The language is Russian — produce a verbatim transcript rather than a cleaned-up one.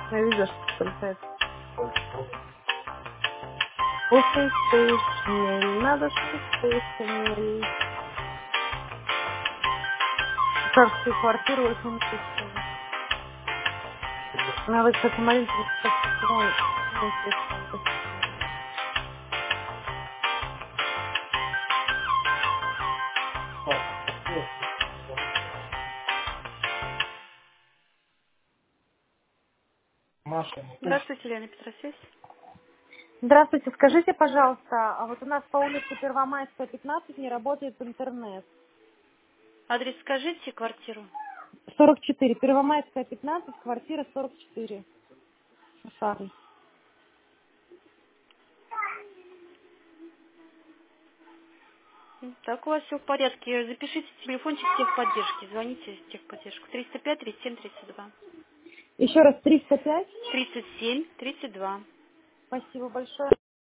Я видела, что прилетает. Слушай, ты шмель, надо слушать шмель. Как всю квартиру очень интересно. Надо, кстати, маленький написать, почему он почему интересно написано. Здравствуйте, Лена Петросвязь. Здравствуйте, скажите, пожалуйста, а вот у нас по улице Первомайская, пятнадцать не работает интернет. Адрес скажите, квартиру. сорок четыре, Первомайская, пятнадцать, квартира сорок четыре. Шикарно. М, Так, у вас все в порядке. Запишите телефончик техподдержки. Звоните в техподдержку. триста пять тридцать семь тридцать два. Еще раз триста пять. тридцать семь тридцать два. Спасибо большое.